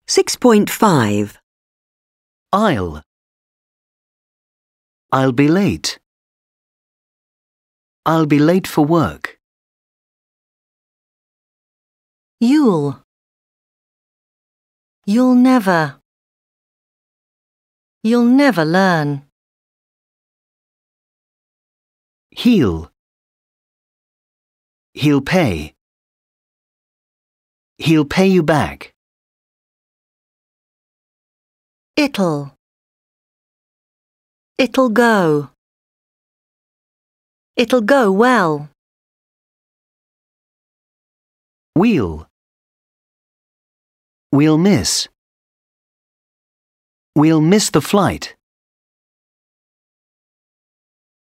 6.5. I'll. I'll be late. I'll be late for work. You'll. You'll never. You'll never learn. He'll. He'll pay. He'll pay you back. It'll. It'll go. It'll go well. We'll. We'll miss. We'll miss the flight.